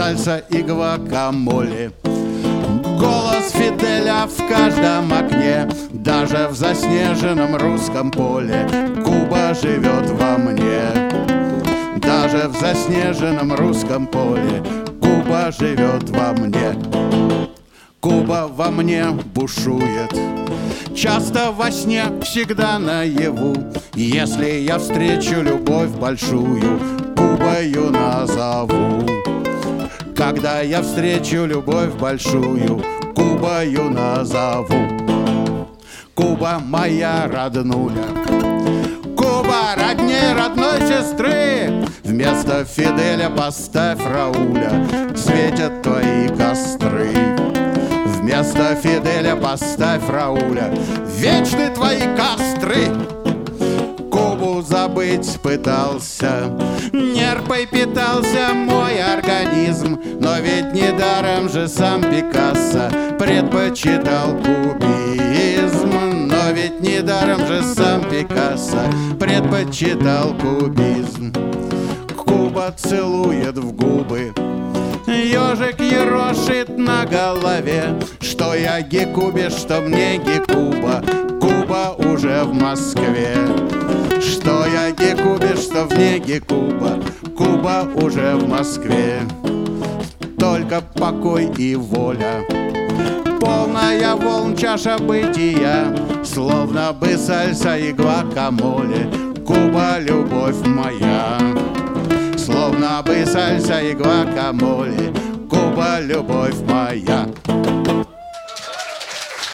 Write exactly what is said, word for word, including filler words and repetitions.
сальса и гвакамоле. Голос Фиделя в каждом окне, даже в заснеженном русском поле. Куба живет во мне, даже в заснеженном русском поле. Куба живет во мне. Куба во мне бушует, часто во сне, всегда наяву. Если я встречу любовь большую, Кубою назову. Когда я встречу любовь большую, Кубою назову. Куба моя роднуля, Куба роднее родной сестры. Вместо Фиделя поставь Рауля, светят твои костры. Вместо Фиделя поставь Рауля, вечны твои костры. Кубу забыть пытался, нерпой питался мой организм. Но ведь недаром же сам Пикассо предпочитал кубизм. Но ведь недаром же сам Пикассо предпочитал кубизм. Куба целует в губы, ежик ерошит на голове. Что я Гекубе, что мне Гекуба, Куба уже в Москве. Что я Гекубе, что мне Гекуба, Куба уже в Москве. Только покой и воля, полная волн чаша бытия, словно бы сальса и гвакамоле. Куба, любовь моя, словно бы сальса и гвакамоле. Куба, любовь моя.